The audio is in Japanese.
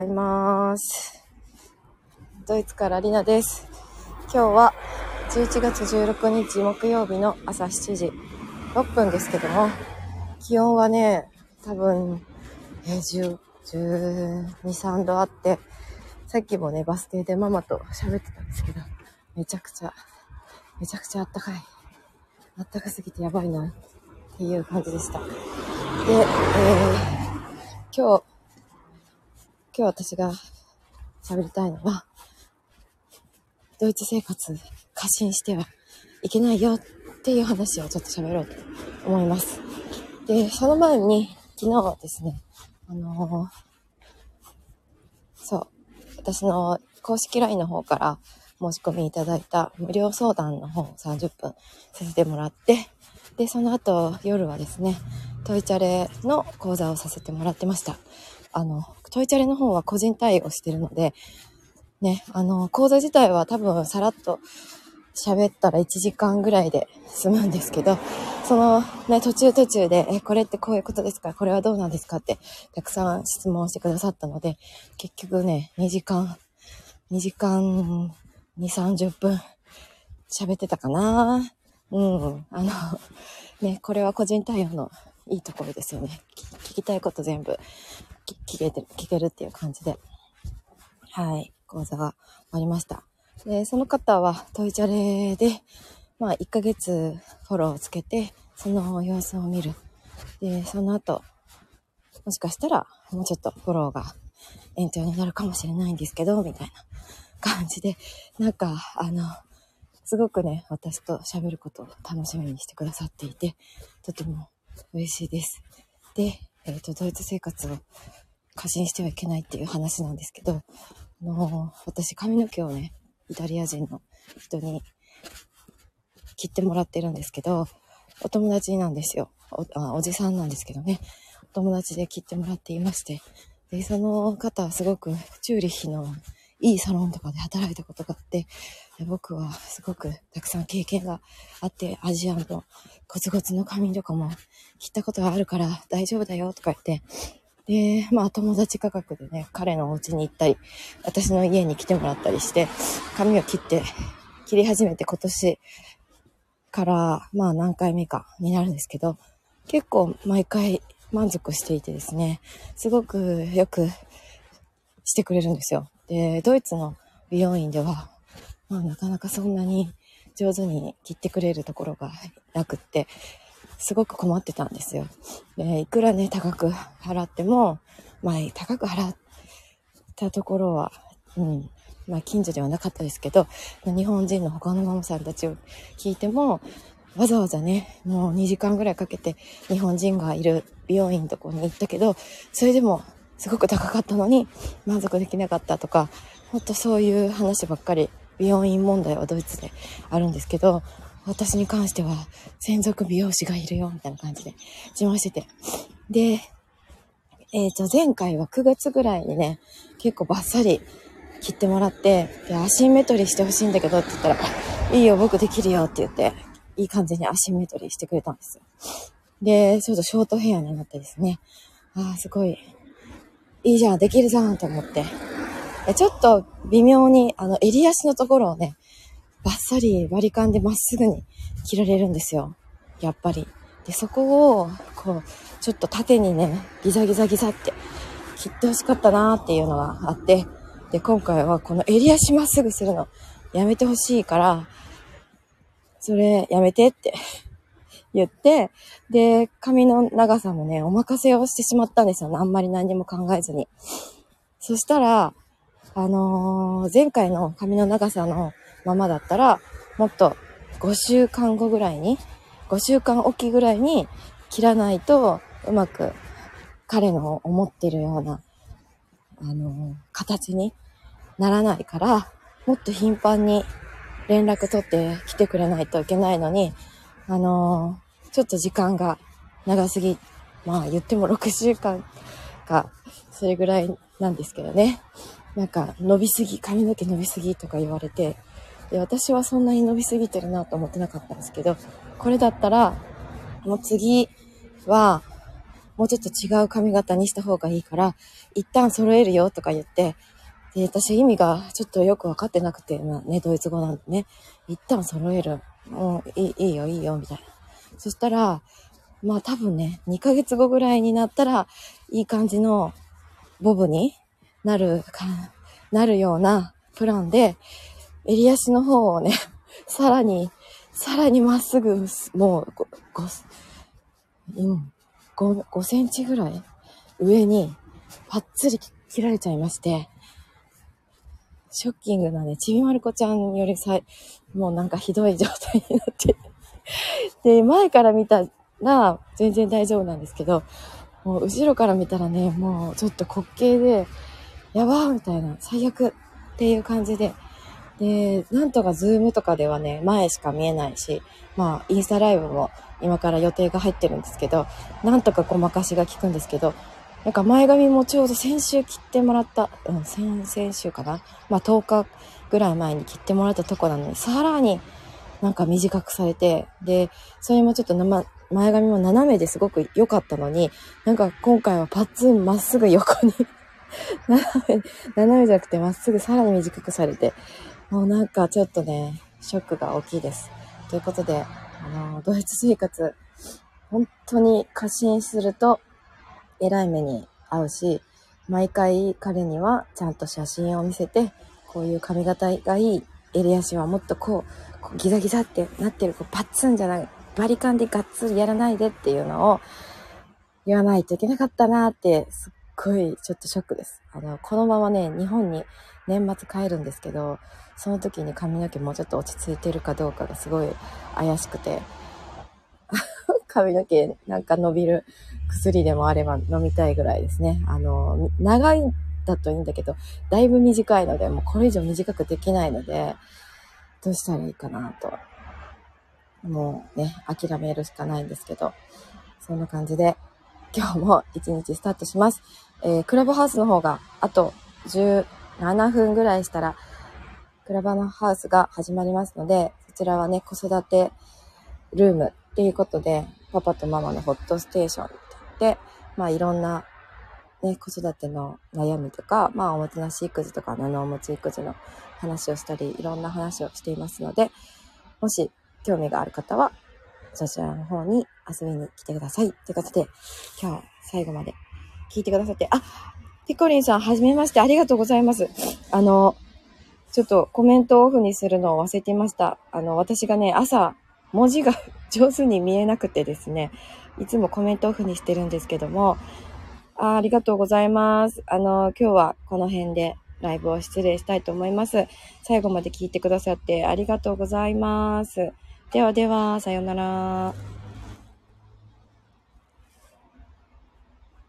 ございます。ドイツからリナです。今日は11月16日木曜日の朝7時6分ですけども、気温はね、多分10、12、3度あって、さっきもね、バス停でママと喋ってたんですけど、めちゃくちゃあったかい。あったかすぎてやばいなっていう感じでした。で、今日私が喋りたいのは、ドイツ生活過信してはいけないよっていう話をちょっと喋ろうと思います。で、その前に昨日ですね、私の公式 LINE の方から申し込みいただいた無料相談の方を30分させてもらって、で、その後夜はですね、トイチャレの講座をさせてもらってました。トイチャレの方は個人対応してるので、ね、講座自体は多分さらっと喋ったら1時間ぐらいで済むんですけど、そのね、途中で、これってこういうことですか？これはどうなんですか？ってたくさん質問してくださったので、結局ね、2時間2、30分喋ってたかな。ね、これは個人対応のいいところですよね。聞きたいこと全部聞けるっていう感じで、はい、講座がありました。で、その方はトイチャレで、1ヶ月フォローをつけて、その様子を見る。で、その後、もしかしたらもうちょっとフォローが延長になるかもしれないんですけど、みたいな感じで、すごくね、私と喋ることを楽しみにしてくださっていて、とても嬉しいです。で、ドイツ生活を過信してはいけないっていう話なんですけど、私髪の毛をね、イタリア人の人に切ってもらってるんですけど、お友達なんですよ。おじさんなんですけどね、お友達で切ってもらっていまして、で、その方はすごくチューリッヒのいいサロンとかで働いたことがあって、僕はすごくたくさん経験があって、アジアのゴツゴツの髪とかも切ったことがあるから大丈夫だよとか言って、で、友達価格でね、彼のお家に行ったり、私の家に来てもらったりして、髪を切り始めて今年から、何回目かになるんですけど、結構毎回満足していてですね、すごくよくしてくれるんですよ。で、ドイツの美容院では、なかなかそんなに上手に切ってくれるところがなくって、すごく困ってたんですよ。で、いくらね、高く払っても、高く払ったところは、近所ではなかったですけど、日本人の他のママさんたちを聞いても、わざわざね、もう2時間ぐらいかけて日本人がいる美容院のところに行ったけど、それでもすごく高かったのに満足できなかったとか、ほんとそういう話ばっかり、美容院問題はドイツであるんですけど、私に関しては専属美容師がいるよみたいな感じで自慢してて、で、前回は9月ぐらいにね、結構バッサリ切ってもらって、で、アシンメトリーしてほしいんだけどって言ったら、いいよ、僕できるよって言って、いい感じにアシンメトリーしてくれたんですよ。で、ちょっとショートヘアになってですね、すごい、いいじゃん、できるじゃんと思って、ちょっと微妙に、襟足のところをね、バッサリ割り勘でまっすぐに切られるんですよ。やっぱり。で、そこを、ちょっと縦にね、ギザギザギザって切ってほしかったなーっていうのがあって、で、今回はこの襟足まっすぐするのやめてほしいから、それやめてって言って、で、髪の長さもね、お任せをしてしまったんですよ。あんまり何も考えずに。そしたら、前回の髪の長さのままだったら、もっと5週間後ぐらいに、5週間おきぐらいに切らないと、うまく彼の思ってるような、形にならないから、もっと頻繁に連絡取って来てくれないといけないのに、ちょっと時間が長すぎ、言っても6週間か、それぐらいなんですけどね。伸びすぎ、髪の毛伸びすぎとか言われて、で、私はそんなに伸びすぎてるなと思ってなかったんですけど、これだったら、もう次は、 もうちょっと違う髪型にした方がいいから、一旦揃えるよとか言って、で、私意味がちょっとよくわかってなくて、ね、ドイツ語なんでね、一旦揃える。もういいよ、みたいな。そしたら、多分ね、2ヶ月後ぐらいになったら、いい感じのボブになるようなプランで、襟足の方をね、さらにまっすぐ、もう5センチぐらい上にパッツリ切られちゃいまして、ショッキングなね、ちびまる子ちゃんよりもうなんかひどい状態になってで、前から見たら全然大丈夫なんですけど、もう後ろから見たらね、もうちょっと滑稽で、やばーみたいな、最悪っていう感じで、で、なんとかズームとかではね、前しか見えないし、インスタライブも今から予定が入ってるんですけど、なんとかごまかしが効くんですけど、なんか前髪もちょうど先週切ってもらった、先週かな、10日ぐらい前に切ってもらったとこなのに、さらになんか短くされて、で、それもちょっと前髪も斜めですごく良かったのに、なんか今回はパッツンまっすぐ横に斜めじゃなくてまっすぐさらに短くされて、もうなんかちょっとね、ショックが大きいです。ということで、ドイツ生活、本当に過信すると、えらい目に遭うし、毎回彼にはちゃんと写真を見せて、こういう髪型がいい、襟足はもっとこうギザギザってなってる、パッツンじゃない、バリカンでガッツリやらないでっていうのを言わないといけなかったなーって、すっごいちょっとショックです。このままね、日本に年末帰るんですけど、その時に髪の毛もうちょっと落ち着いてるかどうかがすごい怪しくて、髪の毛なんか伸びる薬でもあれば飲みたいぐらいですね。長いだといいんだけど、だいぶ短いので、もうこれ以上短くできないので、どうしたらいいかなと。もうね、諦めるしかないんですけど、そんな感じで、今日も一日スタートします。クラブハウスの方があと17分ぐらいしたら、クラブハウスが始まりますので、そちらはね、子育てルームっていうことで、パパとママのホットステーションって言って、いろんな、ね、子育ての悩みとか、おもてなし育児とか、おむつ育児の話をしたり、いろんな話をしていますので、もし興味がある方は、そちらの方に遊びに来てください。ということで、今日最後まで聞いてくださって、ピコリンさん、はじめまして、ありがとうございます。ちょっとコメントオフにするのを忘れていました。私がね、朝、文字が上手に見えなくてですね、いつもコメントオフにしてるんですけども、ありがとうございます。今日はこの辺でライブを失礼したいと思います。最後まで聞いてくださってありがとうございます。ではでは、さようなら。